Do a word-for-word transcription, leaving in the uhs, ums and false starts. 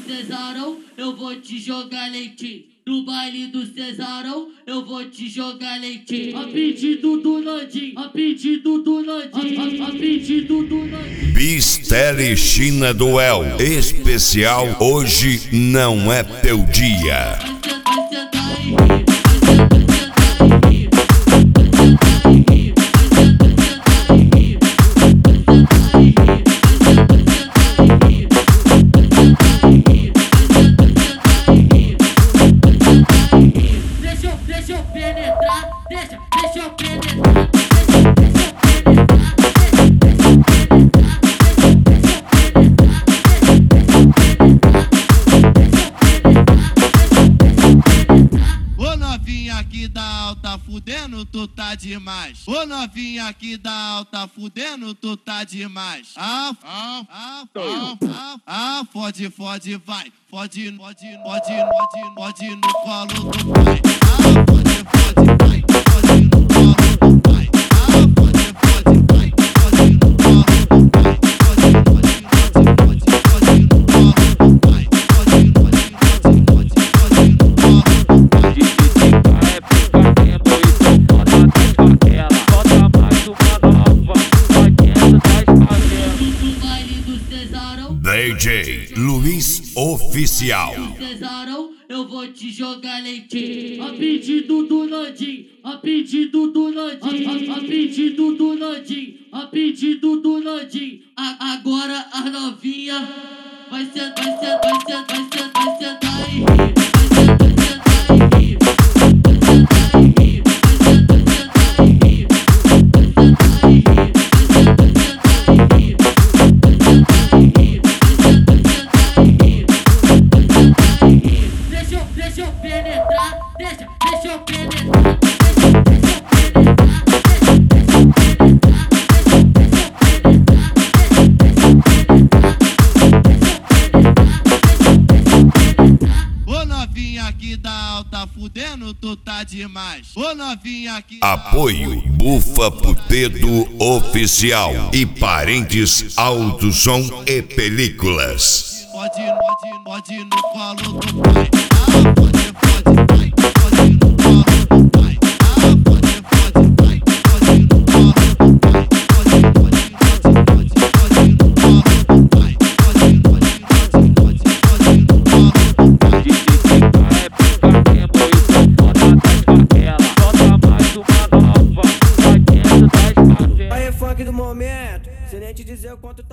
Cesarão, eu vou te jogar leitinho. No baile do Cesarão, eu vou te jogar leitinho. A pedido do Nandinho, a pedido do Nandinho, a, a pedido do Nandinho. Bistele China Duel especial, hoje não é teu dia. Vai sentar e rir, vai Deixa eu, deixa eu penetrar, deixa, deixa eu penetrar, deixa, deixa eu penetrar, deixa, deixa eu penetrar, deixa eu penetrar. Ô novinha aqui da alta fudendo, tu tá demais. Ô novinha aqui da alta fudendo, tu tá demais. Ah, ah, ah, ah, ah, ah, fode, fode, vai. Fode, fode, fode, fode, fode no colo do pai. Ah, fode, fode, vai. Fode no colo do pai. Ah, fode, fode, vai. Fode no colo do pai. Fode, fode, fode, fode, fode no colo do pai. Fode, fode, fode, fode, fode no colo do pai. É picaquento e tô foda das favelas. Bota mais uma nova, vai dentro das favelas. No baile do Cesarão, D J Luiz Oficial. Cesarão, eu vou te jogar leitinho. A pedido do Nandinho, a pedido do Nandinho, a, a, a pedido do Nandinho, a pedido do Nandinho. A, agora a novinha vai ser, vai ser, vai ser, vai ser, vai sentar e rir, vai ser, vai sentar e rir, vai sentar e rir, vai ser, vai sentar e rir, vai sentar e rir, vai ser, vai sentar e rir, vai sentar e rir, vai ser, vai sentar e rir, vai sentar e rir. Deixa eu, deixa eu penetrar, deixa, deixa eu penetrar, deixa, deixa eu penetrar, deixa, deixa eu penetrar, deixa, deixa eu penetrar, deixa, deixa eu penetrar, deixa eu penetrar. Ô novinha aqui da alta fudendo, tu tá demais. Ô novinha aqui. Apoio Bufa Putedo Oficial e Parentes Alto Som e Películas. Pode, pode, pode no colo do pai. Ah, pode, pode, vai. Pode no colo do pai. Ah, pode, pode, vai. Pode no colo do pai. Pode, pode, pode, pode, pode no colo do pai. Pode, pode, pode, pode, pode no colo do pai. É picaquento e tô foda das favelas. Bota mais uma nova, vai dentro das favelas. Aí, funk do momento, sem nem te dizer o quanto